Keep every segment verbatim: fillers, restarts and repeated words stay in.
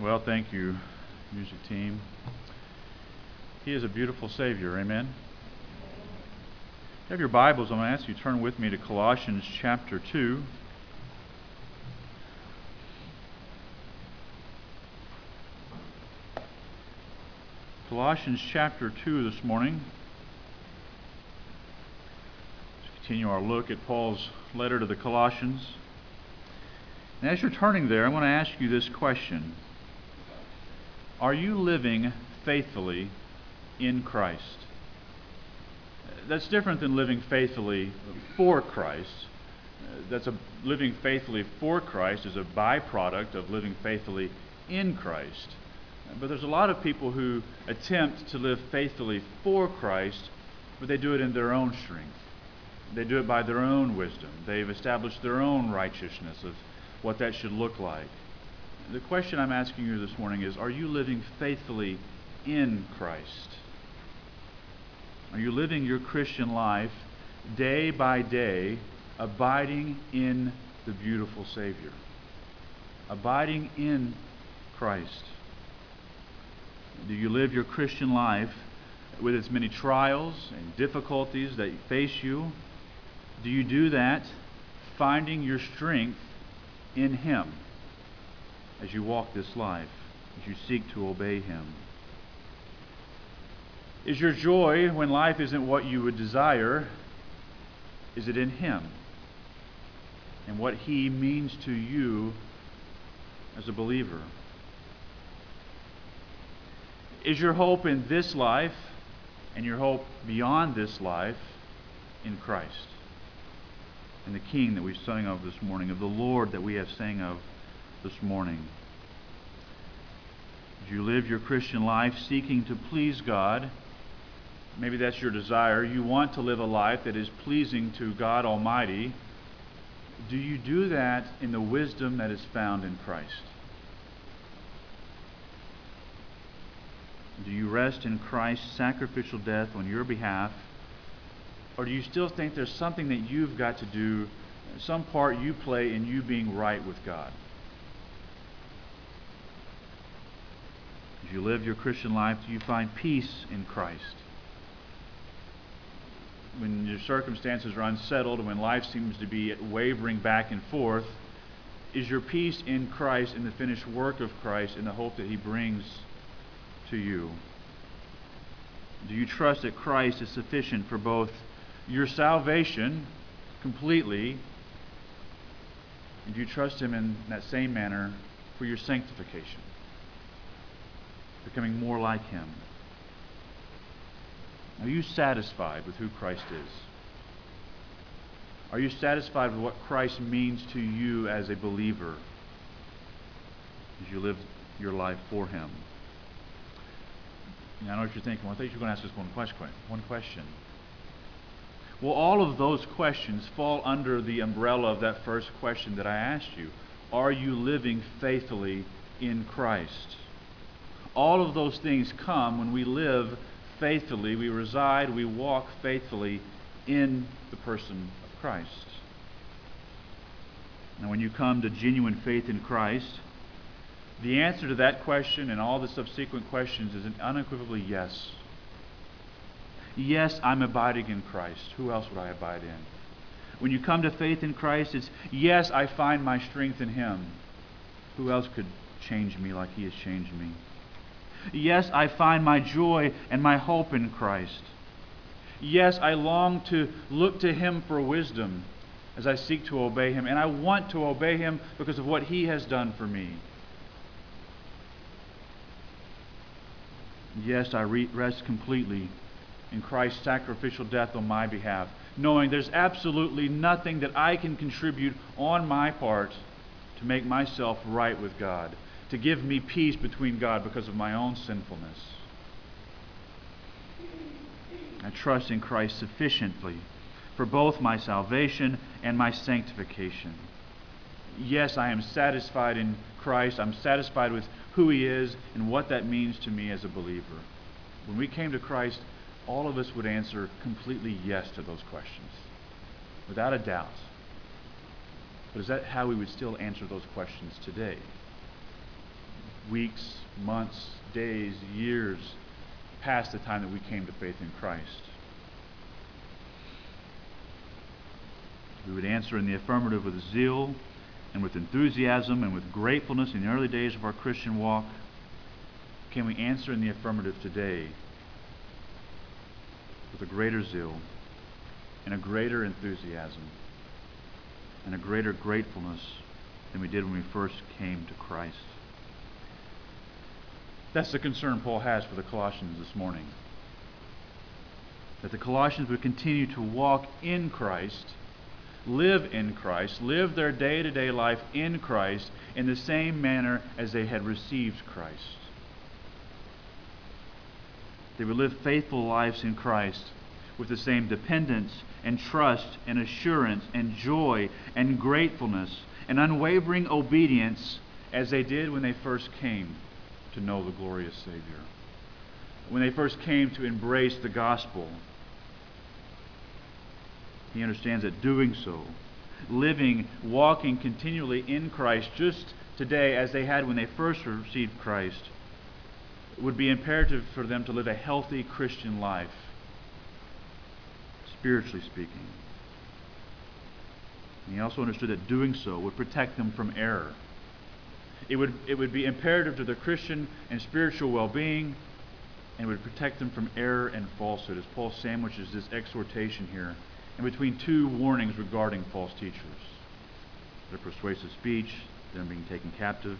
Well, thank you, music team. He is a beautiful Savior, amen? If you have your Bibles, I'm going to ask you to turn with me to Colossians chapter two. Colossians chapter two this morning. Let's continue our look at Paul's letter to the Colossians. And as you're turning there, I want to ask you this question. Are you living faithfully in Christ? That's different than living faithfully for Christ. That's a living faithfully for Christ is a byproduct of living faithfully in Christ. But there's a lot of people who attempt to live faithfully for Christ, but they do it in their own strength. They do it by their own wisdom. They've established their own righteousness of what that should look like. The question I'm asking you this morning is, are you living faithfully in Christ? Are you living your Christian life day by day, abiding in the beautiful Savior? Abiding in Christ. Do you live your Christian life with its many trials and difficulties that face you? Do you do that finding your strength in Him as you walk this life, as you seek to obey Him? Is your joy when life isn't what you would desire, is it in Him and what He means to you as a believer? Is your hope in this life and your hope beyond this life in Christ and the King that we sang of this morning, of the Lord that we have sang of this morning? Do you live your Christian life seeking to please God? Maybe that's your desire. You want to live a life that is pleasing to God Almighty. Do you do that in the wisdom that is found in Christ? Do you rest in Christ's sacrificial death on your behalf? Or do you still think there's something that you've got to do, some part you play in you being right with God? As you live your Christian life, do you find peace in Christ? When your circumstances are unsettled and when life seems to be wavering back and forth, is your peace in Christ, in the finished work of Christ, in the hope that He brings to you? Do you trust that Christ is sufficient for both your salvation completely, and do you trust Him in that same manner for your sanctification, becoming more like Him? Are you satisfied with who Christ is? Are you satisfied with what Christ means to you as a believer as you live your life for Him? Now, I know what you're thinking. Well, I thought you were going to ask this one question. One question. Well, all of those questions fall under the umbrella of that first question that I asked you. Are you living faithfully in Christ? All of those things come when we live faithfully, we reside, we walk faithfully in the person of Christ. And when you come to genuine faith in Christ, the answer to that question and all the subsequent questions is an unequivocally yes. Yes, I'm abiding in Christ. Who else would I abide in? When you come to faith in Christ, it's yes, I find my strength in Him. Who else could change me like He has changed me? Yes, I find my joy and my hope in Christ. Yes, I long to look to Him for wisdom as I seek to obey Him, and I want to obey Him because of what He has done for me. Yes, I re- rest completely in Christ's sacrificial death on my behalf, knowing there's absolutely nothing that I can contribute on my part to make myself right with God, to give me peace between God because of my own sinfulness. I trust in Christ sufficiently for both my salvation and my sanctification. Yes, I am satisfied in Christ. I'm satisfied with who He is and what that means to me as a believer. When we came to Christ, all of us would answer completely yes to those questions, without a doubt. But is that how we would still answer those questions today? weeks, months, days, years past the time that we came to faith in Christ. We would answer in the affirmative with zeal and with enthusiasm and with gratefulness in the early days of our Christian walk. Can we answer in the affirmative today with a greater zeal and a greater enthusiasm and a greater gratefulness than we did when we first came to Christ? That's the concern Paul has for the Colossians this morning. That the Colossians would continue to walk in Christ, live in Christ, live their day-to-day life in Christ in the same manner as they had received Christ. They would live faithful lives in Christ with the same dependence and trust and assurance and joy and gratefulness and unwavering obedience as they did when they first came to know the glorious Savior, when they first came to embrace the gospel. He understands that doing so, living, walking continually in Christ just today as they had when they first received Christ, would be imperative for them to live a healthy Christian life, spiritually speaking. And he also understood that doing so would protect them from error. It would, it would be imperative to their Christian and spiritual well-being, and would protect them from error and falsehood, as Paul sandwiches this exhortation here in between two warnings regarding false teachers: their persuasive speech, them being taken captive.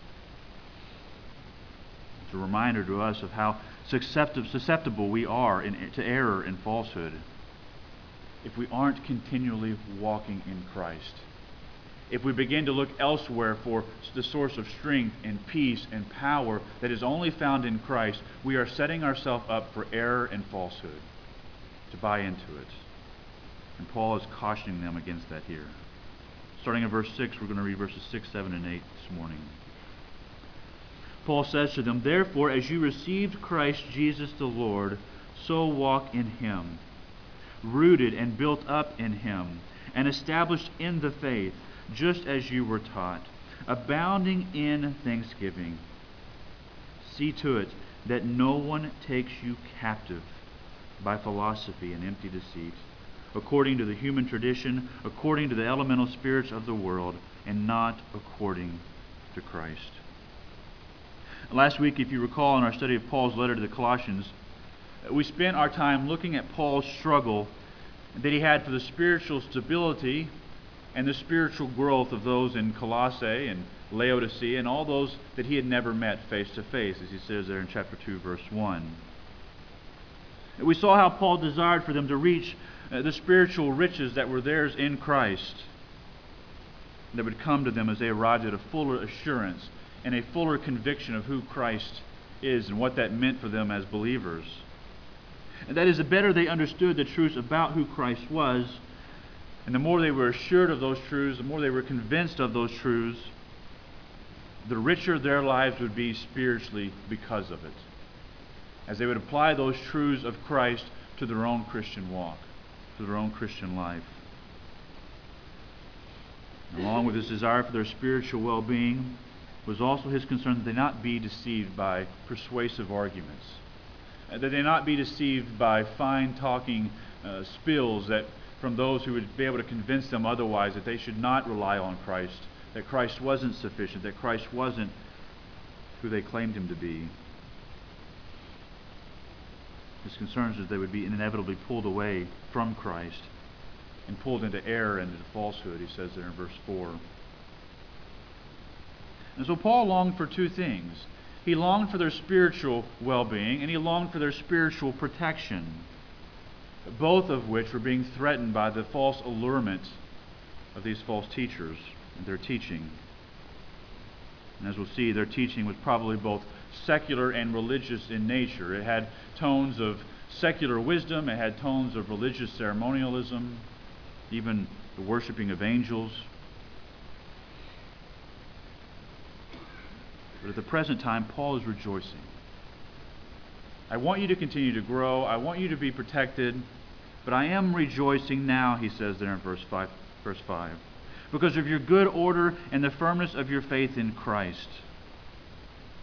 It's a reminder to us of how susceptible we are in, to error and falsehood if we aren't continually walking in Christ. If we begin to look elsewhere for the source of strength and peace and power that is only found in Christ, we are setting ourselves up for error and falsehood, to buy into it. And Paul is cautioning them against that here. Starting in verse six, we're going to read verses six, seven, and eight this morning. Paul says to them, "Therefore, as you received Christ Jesus the Lord, so walk in him, rooted and built up in him, and established in the faith, just as you were taught, abounding in thanksgiving. See to it that no one takes you captive by philosophy and empty deceit, according to the human tradition, according to the elemental spirits of the world, and not according to Christ." Last week, if you recall, in our study of Paul's letter to the Colossians, we spent our time looking at Paul's struggle that he had for the spiritual stability and the spiritual growth of those in Colossae and Laodicea and all those that he had never met face to face, as he says there in chapter two, verse one. We saw how Paul desired for them to reach uh, the spiritual riches that were theirs in Christ, that would come to them as they arrived at a fuller assurance and a fuller conviction of who Christ is and what that meant for them as believers. And that is, the better they understood the truths about who Christ was, and the more they were assured of those truths, the more they were convinced of those truths, the richer their lives would be spiritually because of it, as they would apply those truths of Christ to their own Christian walk, to their own Christian life. And along with his desire for their spiritual well-being was also his concern that they not be deceived by persuasive arguments, that they not be deceived by fine-talking uh, spills that from those who would be able to convince them otherwise that they should not rely on Christ, that Christ wasn't sufficient, that Christ wasn't who they claimed him to be. His concern is that they would be inevitably pulled away from Christ and pulled into error and into falsehood, he says there in verse four. And so Paul longed for two things. He longed for their spiritual well-being, and he longed for their spiritual protection, both of which were being threatened by the false allurement of these false teachers and their teaching. And as we'll see, their teaching was probably both secular and religious in nature. It had tones of secular wisdom, it had tones of religious ceremonialism, even the worshiping of angels. But at the present time, Paul is rejoicing. I want you to continue to grow. I want you to be protected. But I am rejoicing now, he says there in verse five, verse five, because of your good order and the firmness of your faith in Christ.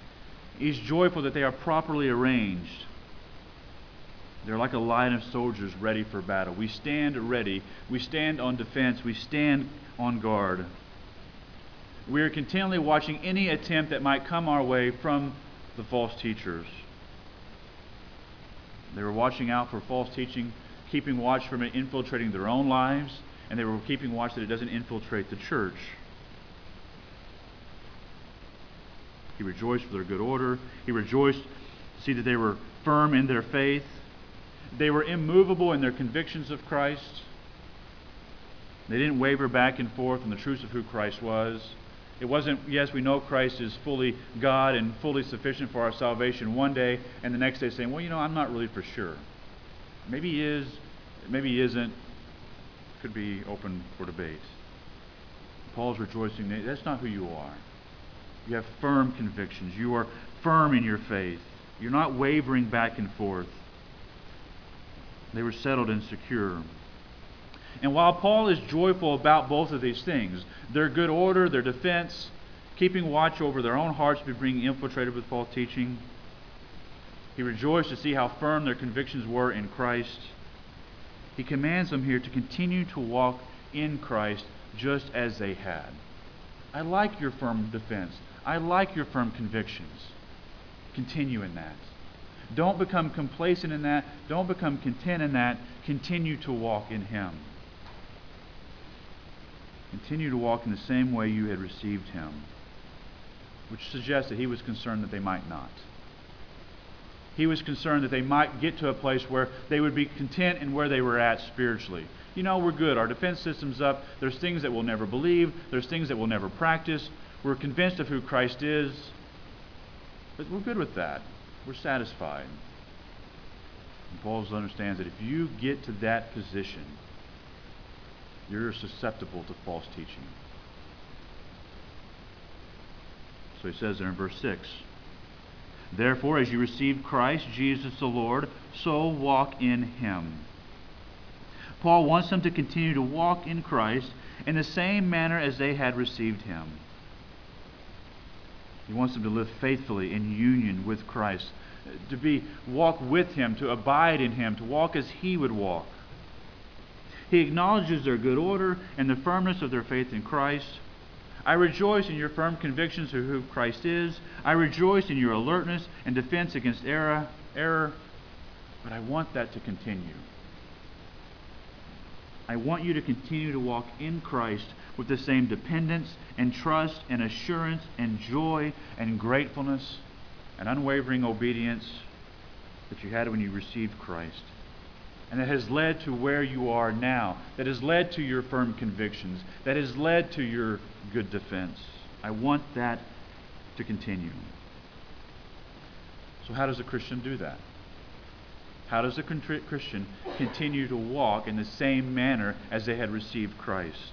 He's joyful that they are properly arranged. They're like a line of soldiers ready for battle. We stand ready. We stand on defense. We stand on guard. We are continually watching any attempt that might come our way from the false teachers. They were watching out for false teaching, keeping watch from it infiltrating their own lives, and they were keeping watch that it doesn't infiltrate the church. He rejoiced for their good order. He rejoiced to see that they were firm in their faith. They were immovable in their convictions of Christ. They didn't waver back and forth on the truths of who Christ was. It wasn't, yes, we know Christ is fully God and fully sufficient for our salvation one day, and the next day saying, well, you know, I'm not really for sure. Maybe he is, maybe he isn't. Could be open for debate. Paul's rejoicing that that's not who you are. You have firm convictions. You are firm in your faith. You're not wavering back and forth. They were settled and secure. And while Paul is joyful about both of these things, their good order, their defense, keeping watch over their own hearts from being infiltrated with false teaching, he rejoiced to see how firm their convictions were in Christ. He commands them here to continue to walk in Christ just as they had. I like your firm defense. I like your firm convictions. Continue in that. Don't become complacent in that. Don't become content in that. Continue to walk in Him. Continue to walk in the same way you had received Him, which suggests that He was concerned that they might not. He was concerned that they might get to a place where they would be content in where they were at spiritually. You know, we're good. Our defense system's up. There's things that we'll never believe. There's things that we'll never practice. We're convinced of who Christ is. But we're good with that. We're satisfied. And Paul understands that if you get to that position, you're susceptible to false teaching. So he says there in verse six, therefore, as you received Christ Jesus the Lord, so walk in Him. Paul wants them to continue to walk in Christ in the same manner as they had received Him. He wants them to live faithfully in union with Christ, to be walk with Him, to abide in Him, to walk as He would walk. He acknowledges their good order and the firmness of their faith in Christ. I rejoice in your firm convictions of who Christ is. I rejoice in your alertness and defense against error, error, but I want that to continue. I want you to continue to walk in Christ with the same dependence and trust and assurance and joy and gratefulness and unwavering obedience that you had when you received Christ. And that has led to where you are now, that has led to your firm convictions, that has led to your good defense. I want that to continue. So how does a Christian do that? How does a Christian continue to walk in the same manner as they had received Christ?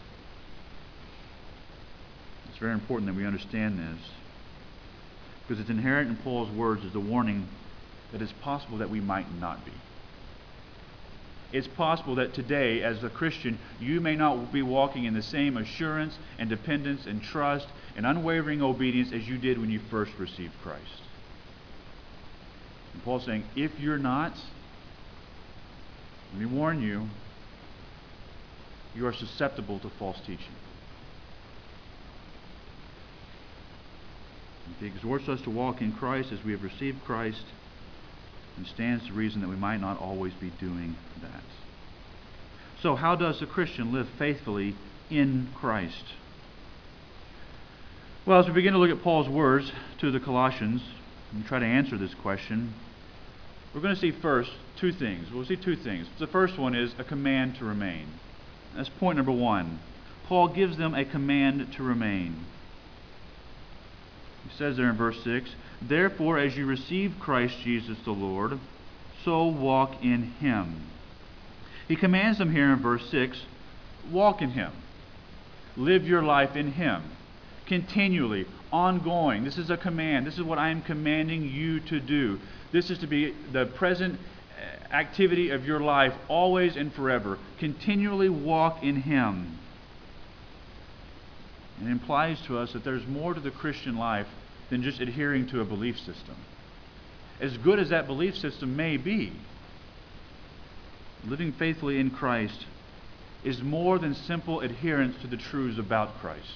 It's very important that we understand this, because it's inherent in Paul's words as the warning that it's possible that we might not be. It's possible that today, as a Christian, you may not be walking in the same assurance and dependence and trust and unwavering obedience as you did when you first received Christ. And Paul's saying, if you're not, let me warn you, you are susceptible to false teaching. He exhorts us to walk in Christ as we have received Christ, and stands to reason that we might not always be doing that. So how does a Christian live faithfully in Christ? Well, as we begin to look at Paul's words to the Colossians and try to answer this question, we're going to see first two things. We'll see two things. The first one is a command to remain. That's point number one. Paul gives them a command to remain. He says there in verse six, therefore, as you receive Christ Jesus the Lord, so walk in Him. He commands them here in verse six, walk in Him. Live your life in Him. Continually, ongoing. This is a command. This is what I am commanding you to do. This is to be the present activity of your life, always and forever. Continually walk in Him. It implies to us that there's more to the Christian life than just adhering to a belief system. As good as that belief system may be, living faithfully in Christ is more than simple adherence to the truths about Christ.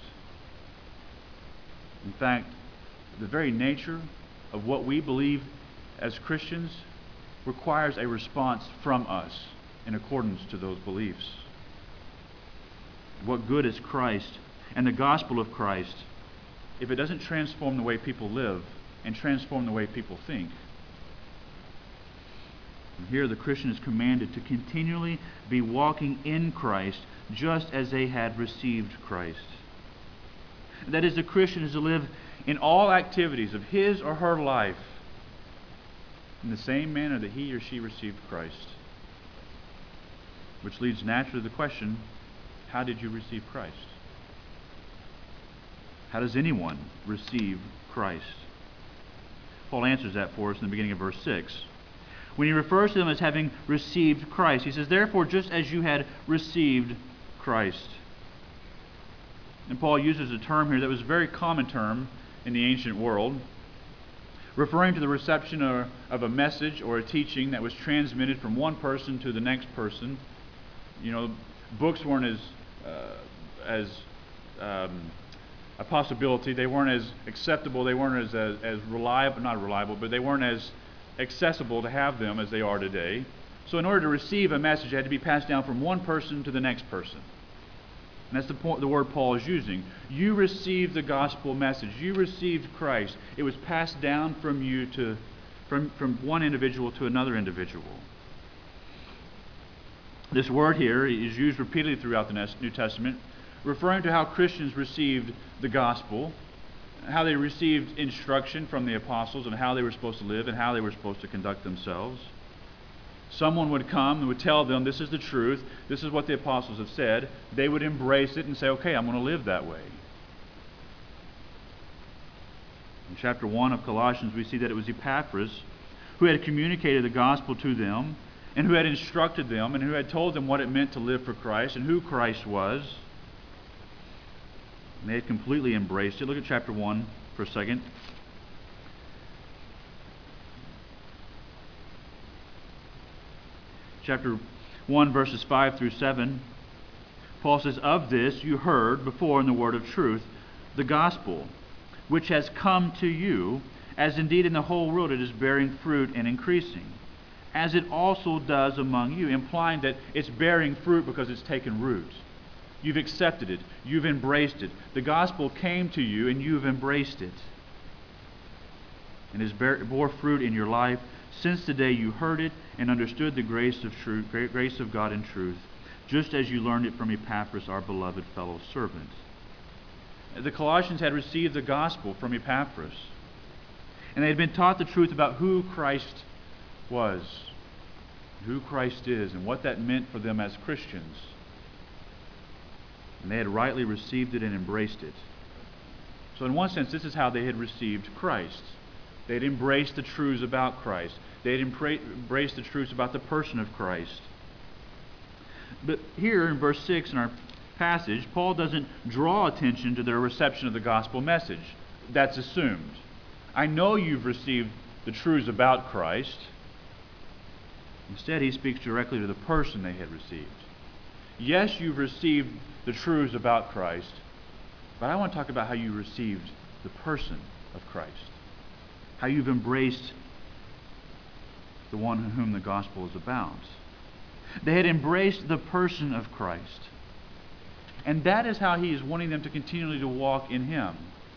In fact, the very nature of what we believe as Christians requires a response from us in accordance to those beliefs. What good is Christ and the gospel of Christ if it doesn't transform the way people live and transform the way people think? And here the Christian is commanded to continually be walking in Christ just as they had received Christ. That is, the Christian is to live in all activities of his or her life in the same manner that he or she received Christ. Which leads naturally to the question, how did you receive Christ? How does anyone receive Christ? Paul answers that for us in the beginning of verse six. When he refers to them as having received Christ, he says, therefore, just as you had received Christ. And Paul uses a term here that was a very common term in the ancient world, referring to the reception of a message or a teaching that was transmitted from one person to the next person. You know, books weren't as uh, as um, a possibility. They weren't as acceptable. They weren't as as, as reliable, not reliable, but they weren't as accessible to have them as they are today. So in order to receive a message, it had to be passed down from one person to the next person. And that's the point, the word Paul is using. You received the gospel message. You received Christ. It was passed down from you to, from, from one individual to another individual. This word here is used repeatedly throughout the New Testament, referring to how Christians received the gospel, how they received instruction from the apostles, and how they were supposed to live and how they were supposed to conduct themselves. Someone would come and would tell them, this is the truth, this is what the apostles have said. They would embrace it and say, okay, I'm going to live that way. In chapter one of Colossians, we see that it was Epaphras who had communicated the gospel to them and who had instructed them and who had told them what it meant to live for Christ and who Christ was. And they had completely embraced it. Look at chapter one for a second. Chapter one, verses five through seven, Paul says, of this you heard before in the word of truth, the gospel, which has come to you, as indeed in the whole world it is bearing fruit and increasing, as it also does among you, implying that it's bearing fruit because it's taken root. You've accepted it. You've embraced it. The gospel came to you and you've embraced it. And has bear, bore fruit in your life since the day you heard it and understood the grace of truth, grace of God in truth, just as you learned it from Epaphras, our beloved fellow servant. The Colossians had received the gospel from Epaphras, and they had been taught the truth about who Christ was, who Christ is, and what that meant for them as Christians. And they had rightly received it and embraced it. So in one sense, this is how they had received Christ. They had embraced the truths about Christ. They had embraced the truths about the person of Christ. But here in verse six in our passage, Paul doesn't draw attention to their reception of the gospel message. That's assumed. I know you've received the truths about Christ. Instead, he speaks directly to the person they had received. Yes, you've received the truths about Christ, but I want to talk about how you received the person of Christ. How you've embraced the one in whom the gospel is about. They had embraced the person of Christ. And that is how he is wanting them to continually to walk in him.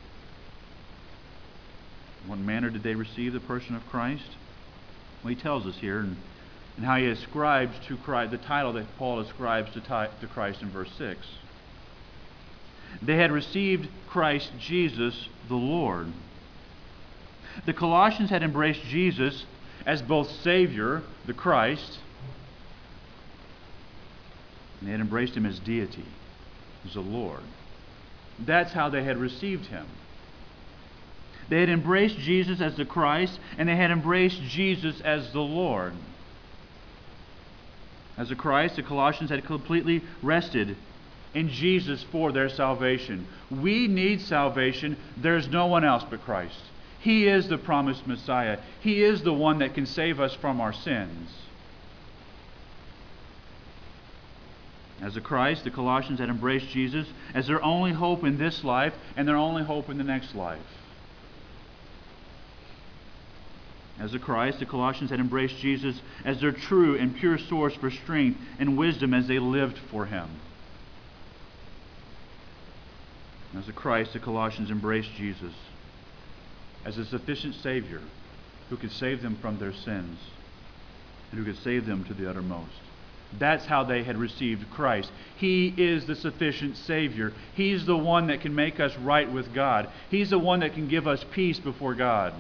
In what manner did they receive the person of Christ? Well, he tells us here, and, and how he ascribes to Christ, the title that Paul ascribes to, to Christ in verse six. They had received Christ Jesus the Lord. The Colossians had embraced Jesus as both Savior, the Christ, and they had embraced him as deity, as the Lord. That's how they had received him. They had embraced Jesus as the Christ, and they had embraced Jesus as the Lord. As the Christ, the Colossians had completely rested in Jesus for their salvation. We need salvation. There's no one else but Christ. He is the promised Messiah. He is the one that can save us from our sins. As a Christ, the Colossians had embraced Jesus as their only hope in this life and their only hope in the next life. As a Christ, the Colossians had embraced Jesus as their true and pure source for strength and wisdom as they lived for Him. As a Christ, the Colossians embraced Jesus as a sufficient Savior who could save them from their sins and who could save them to the uttermost. That's how they had received Christ. He is the sufficient Savior. He's the one that can make us right with God. He's the one that can give us peace before God.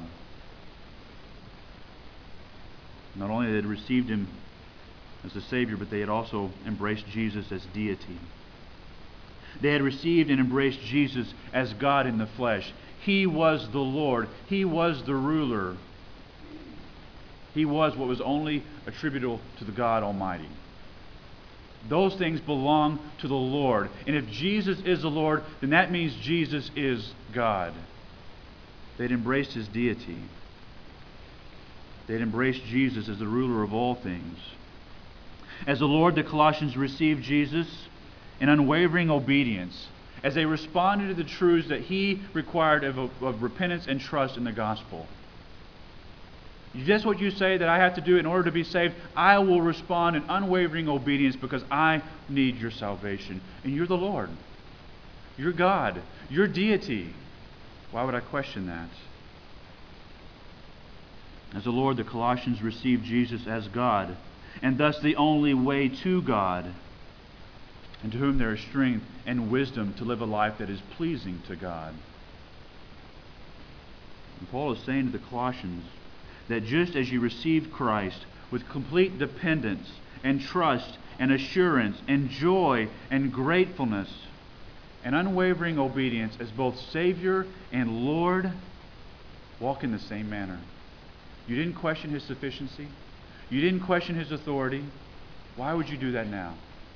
Not only had they received Him as the Savior, but they had also embraced Jesus as deity. They had received and embraced Jesus as God in the flesh. He was the Lord. He was the ruler. He was what was only attributable to the God Almighty. Those things belong to the Lord. And if Jesus is the Lord, then that means Jesus is God. They'd embraced His deity. They'd embraced Jesus as the ruler of all things. As the Lord, the Colossians received Jesus in unwavering obedience as they responded to the truths that He required of, of repentance and trust in the gospel. That's what you say that I have to do in order to be saved. I will respond in unwavering obedience because I need your salvation. And you're the Lord. You're God. You're deity. Why would I question that? As the Lord, the Colossians received Jesus as God, and thus the only way to God, and to whom there is strength and wisdom to live a life that is pleasing to God. And Paul is saying to the Colossians that just as you received Christ with complete dependence and trust and assurance and joy and gratefulness and unwavering obedience as both Savior and Lord, walk in the same manner. You didn't question His sufficiency. You didn't question His authority. Why would you do that now?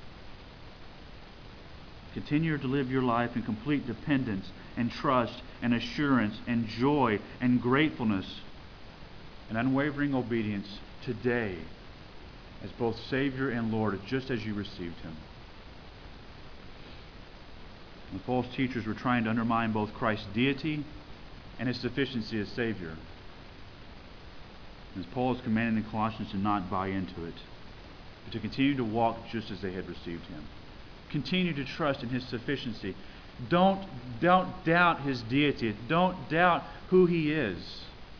Continue to live your life in complete dependence and trust and assurance and joy and gratefulness and unwavering obedience today as both Savior and Lord, just as you received Him. The false teachers were trying to undermine both Christ's deity and His sufficiency as Savior. As Paul is commanding the Colossians to not buy into it, but to continue to walk just as they had received Him. Continue to trust in His sufficiency. Don't, don't doubt His deity. Don't doubt who He is.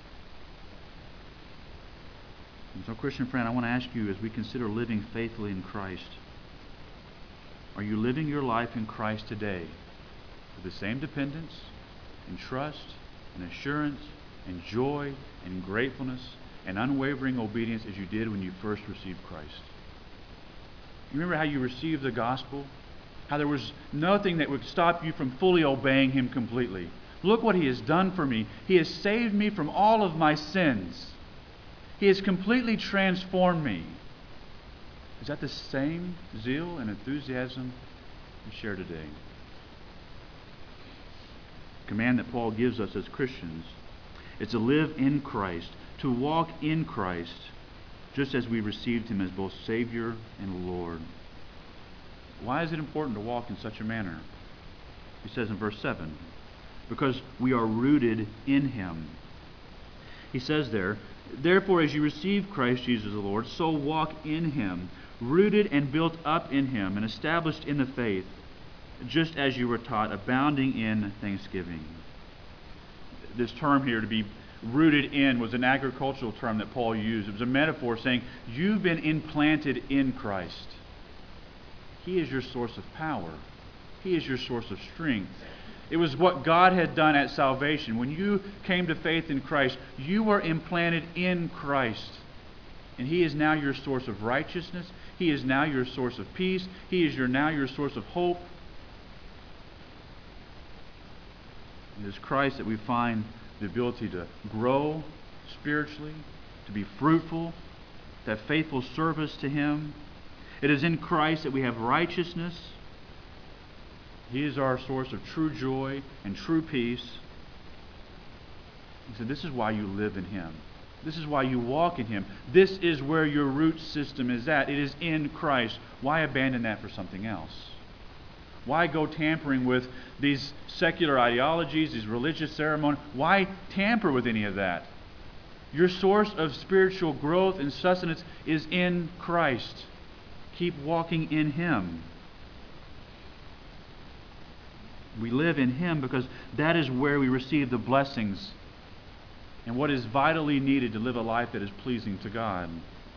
And so, Christian friend, I want to ask you as we consider living faithfully in Christ, are you living your life in Christ today with the same dependence and trust and assurance and joy and gratefulness and unwavering obedience as you did when you first received Christ? You remember how you received the gospel? How there was nothing that would stop you from fully obeying Him completely. Look what He has done for me. He has saved me from all of my sins. He has completely transformed me. Is that the same zeal and enthusiasm we share today? The command that Paul gives us as Christians is to live in Christ, to walk in Christ, just as we received Him as both Savior and Lord. Why is it important to walk in such a manner? He says in verse seven, because we are rooted in Him. He says there, therefore as you receive Christ Jesus the Lord, so walk in Him, rooted and built up in Him, and established in the faith, just as you were taught, abounding in thanksgiving. This term here, to be rooted in, was an agricultural term that Paul used. It was a metaphor saying, you've been implanted in Christ. He is your source of power. He is your source of strength. It was what God had done at salvation. When you came to faith in Christ, you were implanted in Christ. And He is now your source of righteousness. He is now your source of peace. He is your now your source of hope. It is Christ that we find the ability to grow spiritually, to be fruitful, to have faithful service to Him. It is in Christ that we have righteousness. He is our source of true joy and true peace. He said, this is why you live in Him. This is why you walk in Him. This is where your root system is at. It is in Christ. Why abandon that for something else? Why go tampering with these secular ideologies, these religious ceremonies? Why tamper with any of that? Your source of spiritual growth and sustenance is in Christ. Keep walking in Him. We live in Him because that is where we receive the blessings and what is vitally needed to live a life that is pleasing to God.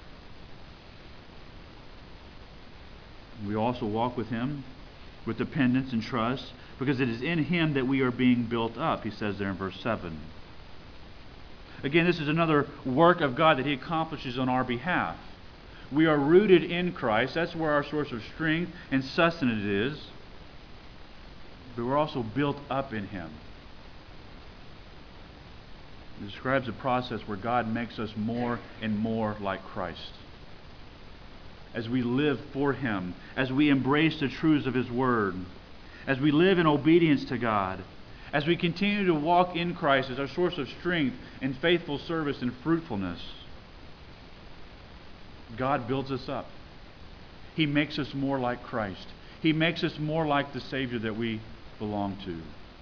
We also walk with Him with dependence and trust because it is in Him that we are being built up, he says there in verse seven. Again, this is another work of God that He accomplishes on our behalf. We are rooted in Christ. That's where our source of strength and sustenance is. But we're also built up in Him. It describes a process where God makes us more and more like Christ. As we live for Him, as we embrace the truths of His Word, as we live in obedience to God, as we continue to walk in Christ as our source of strength and faithful service and fruitfulness, God builds us up. He makes us more like Christ. He makes us more like the Savior that we belong to.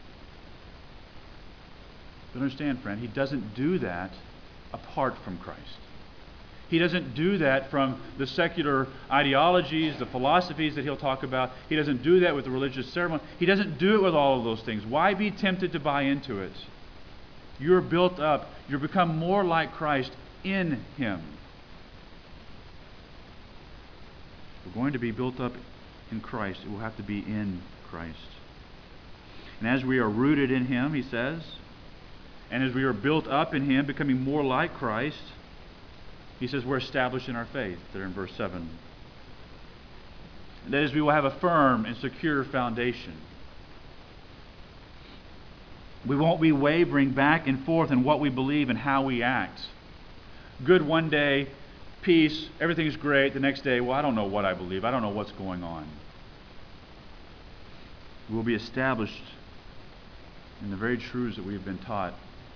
But understand, friend, He doesn't do that apart from Christ. He doesn't do that from the secular ideologies, the philosophies that He'll talk about. He doesn't do that with the religious ceremony. He doesn't do it with all of those things. Why be tempted to buy into it? You're built up. You're become more like Christ in Him. We're going to be built up in Christ. It will have to be in Christ. And as we are rooted in Him, he says, and as we are built up in Him, becoming more like Christ, he says we're established in our faith, there in verse seven. And that is, we will have a firm and secure foundation. We won't be wavering back and forth in what we believe and how we act. Good one day, peace, everything's great. The next day, well, I don't know what I believe. I don't know what's going on. We'll be established in the very truths that we've been taught.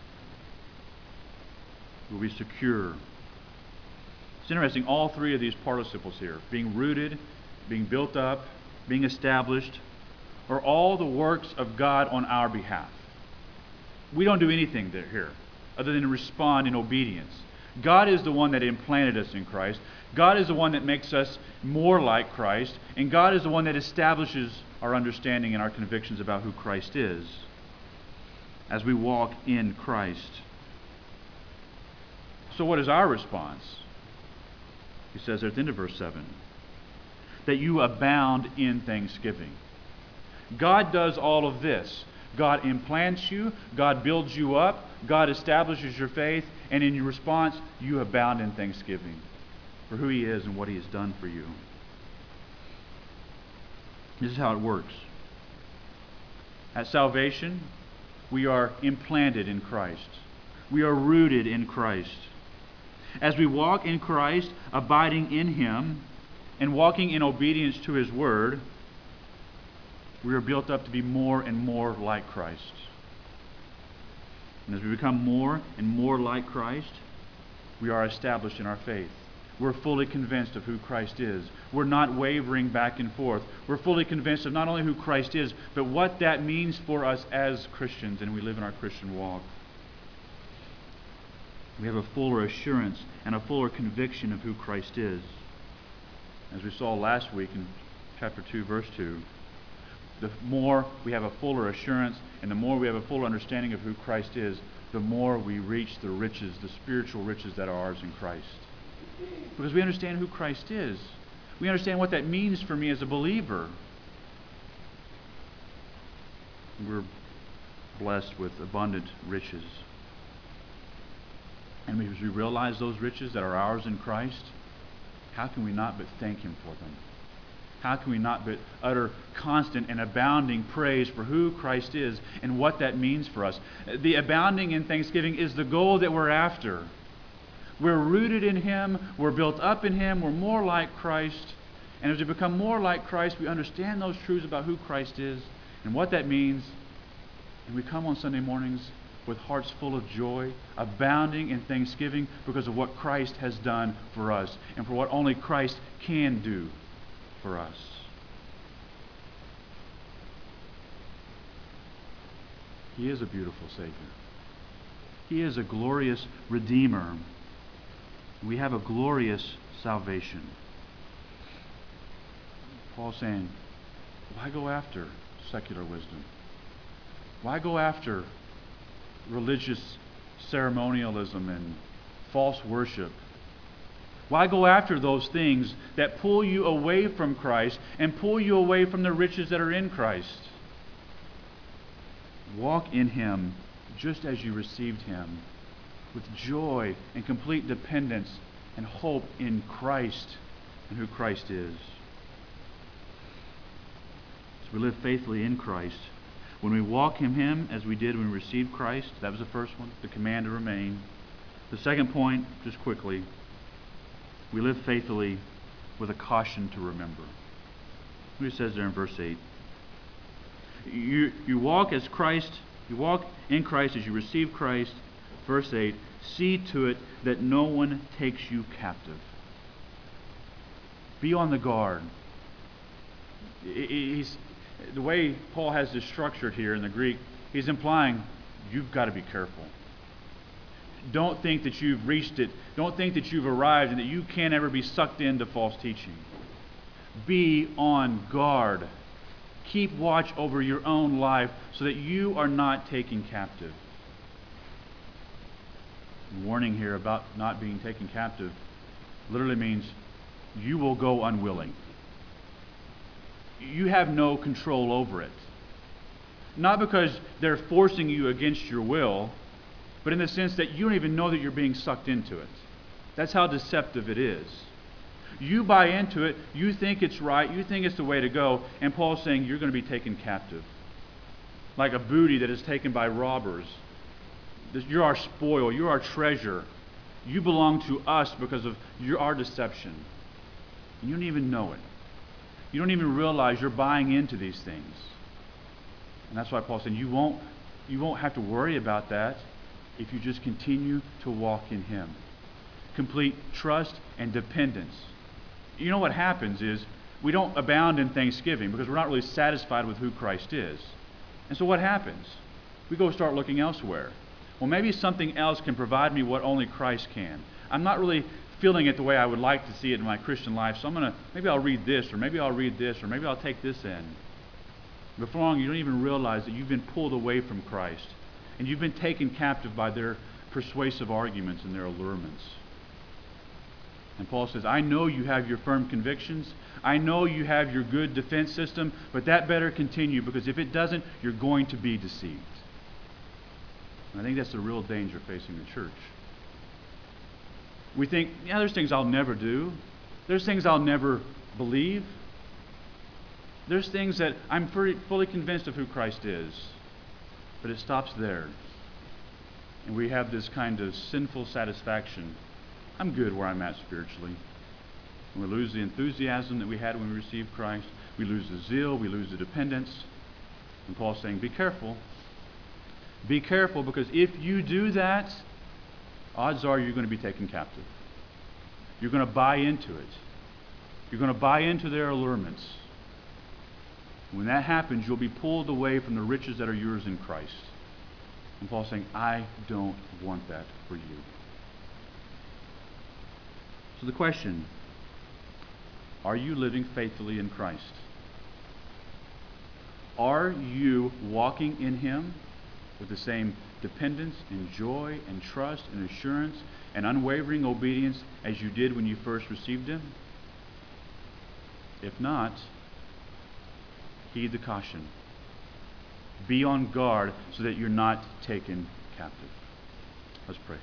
We'll be secure. It's interesting, all three of these participles here, being rooted, being built up, being established, are all the works of God on our behalf. We don't do anything there, here other than respond in obedience. God is the one that implanted us in Christ. God is the one that makes us more like Christ. And God is the one that establishes our understanding and our convictions about who Christ is as we walk in Christ. So what is our response? He says there at the end of verse seven, that you abound in thanksgiving. God does all of this. God implants you, God builds you up, God establishes your faith, and in your response, you abound in thanksgiving for who He is and what He has done for you. This is how it works. At salvation, we are implanted in Christ. We are rooted in Christ. As we walk in Christ, abiding in Him, and walking in obedience to His Word, we are built up to be more and more like Christ. And as we become more and more like Christ, we are established in our faith. We're fully convinced of who Christ is. We're not wavering back and forth. We're fully convinced of not only who Christ is, but what that means for us as Christians, and we live in our Christian walk. We have a fuller assurance and a fuller conviction of who Christ is. As we saw last week in chapter two, verse two, the more we have a fuller assurance and the more we have a fuller understanding of who Christ is, the more we reach the riches, the spiritual riches that are ours in Christ. Because we understand who Christ is. We understand what that means for me as a believer. We're blessed with abundant riches. And as we realize those riches that are ours in Christ, how can we not but thank Him for them? How can we not but utter constant and abounding praise for who Christ is and what that means for us? The abounding in thanksgiving is the goal that we're after. We're rooted in Him, we're built up in Him, we're more like Christ. And as we become more like Christ, we understand those truths about who Christ is, And what that means, and we come on Sunday mornings with hearts full of joy, abounding in thanksgiving because of what Christ has done for us and for what only Christ can do for us. He is a beautiful Savior. He is a glorious Redeemer. We have a glorious salvation. Paul's saying, why go after secular wisdom? Why go after religious ceremonialism and false worship? Why go after those things that pull you away from Christ and pull you away from the riches that are in Christ? Walk in Him just as you received Him, with joy and complete dependence and hope in Christ and who Christ is. So we live faithfully in Christ. When we walk in Him as we did when we received Christ, that was the first one, the command to remain. The second point, just quickly, we live faithfully with a caution to remember. Look what it says there in verse eight. You, you walk as Christ, you walk in Christ as you receive Christ. Verse eight, see to it that no one takes you captive. Be on the guard. He's, the way Paul has this structured here in the Greek, he's implying you've got to be careful. Don't think that you've reached it. Don't think that you've arrived and that you can't ever be sucked into false teaching. Be on guard. Keep watch over your own life so that you are not taken captive. The warning here about not being taken captive literally means you will go unwilling. You have no control over it. Not because they're forcing you against your will, but in the sense that you don't even know that you're being sucked into it. That's how deceptive it is. You buy into it, you think it's right, you think it's the way to go, and Paul's saying you're going to be taken captive. Like a booty that is taken by robbers. You're our spoil, you're our treasure. You belong to us because of your, our deception. And you don't even know it. You don't even realize you're buying into these things. And that's why Paul's saying you won't, you won't have to worry about that if you just continue to walk in Him. Complete trust and dependence. You know what happens is we don't abound in thanksgiving because we're not really satisfied with who Christ is. And so what happens? We go start looking elsewhere. Well, maybe something else can provide me what only Christ can. I'm not really feeling it the way I would like to see it in my Christian life, so I'm going to, maybe I'll read this, or maybe I'll read this, or maybe I'll take this in. Before long, you don't even realize that you've been pulled away from Christ, and you've been taken captive by their persuasive arguments and their allurements. And Paul says, I know you have your firm convictions. I know you have your good defense system, but that better continue, because if it doesn't, you're going to be deceived. And I think that's the real danger facing the church. We think, yeah, there's things I'll never do. There's things I'll never believe. There's things that I'm fully convinced of who Christ is. But it stops there. And we have this kind of sinful satisfaction. I'm good where I'm at spiritually. And we lose the enthusiasm that we had when we received Christ. We lose the zeal. We lose the dependence. And Paul's saying, be careful. Be careful, because if you do that, odds are you're going to be taken captive. You're going to buy into it. You're going to buy into their allurements. When that happens, you'll be pulled away from the riches that are yours in Christ. And Paul's saying, I don't want that for you. So the question, are you living faithfully in Christ? Are you walking in Him with the same dependence and joy and trust and assurance and unwavering obedience as you did when you first received Him? If not, heed the caution. Be on guard so that you're not taken captive. Let's pray.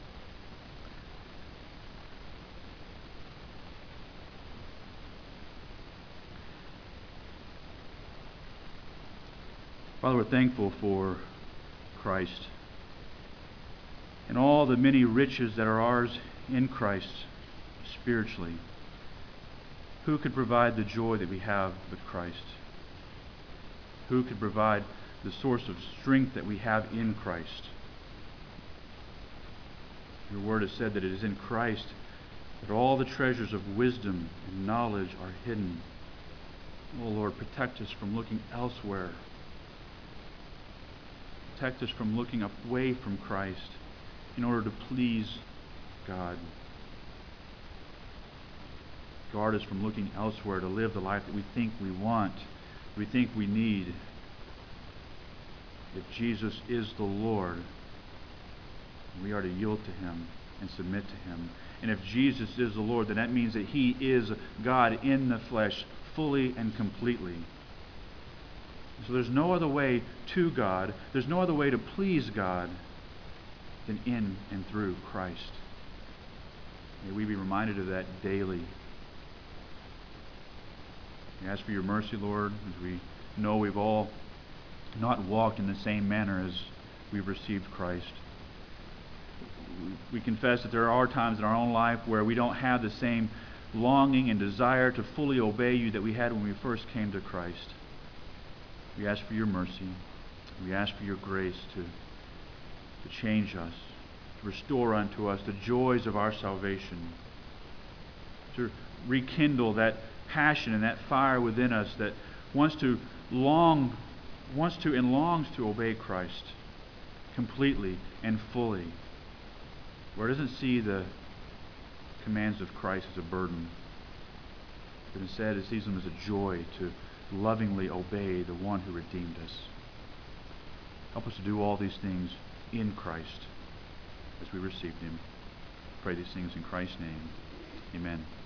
Father, we're thankful for Christ and all the many riches that are ours in Christ spiritually. Who could provide the joy that we have with Christ? Who could provide the source of strength that we have in Christ? Your word has said that it is in Christ that all the treasures of wisdom and knowledge are hidden. Oh Lord, protect us from looking elsewhere. Protect us from looking away from Christ in order to please God. Guard us from looking elsewhere to live the life that we think we want, we think we need. If Jesus is the Lord, we are to yield to Him and submit to Him. And if Jesus is the Lord, then that means that He is God in the flesh, fully and completely. So there's no other way to God, there's no other way to please God than in and through Christ. May we be reminded of that daily. We ask for your mercy, Lord, as we know we've all not walked in the same manner as we've received Christ. We confess that there are times in our own life where we don't have the same longing and desire to fully obey you that we had when we first came to Christ. We ask for your mercy. We ask for your grace to, to change us, to restore unto us the joys of our salvation, to rekindle that passion and that fire within us that wants to long, wants to and longs to obey Christ completely and fully, where it doesn't see the commands of Christ as a burden, but instead it sees them as a joy to lovingly obey the one who redeemed us. Help us to do all these things in Christ as we received Him. Pray these things in Christ's name. Amen.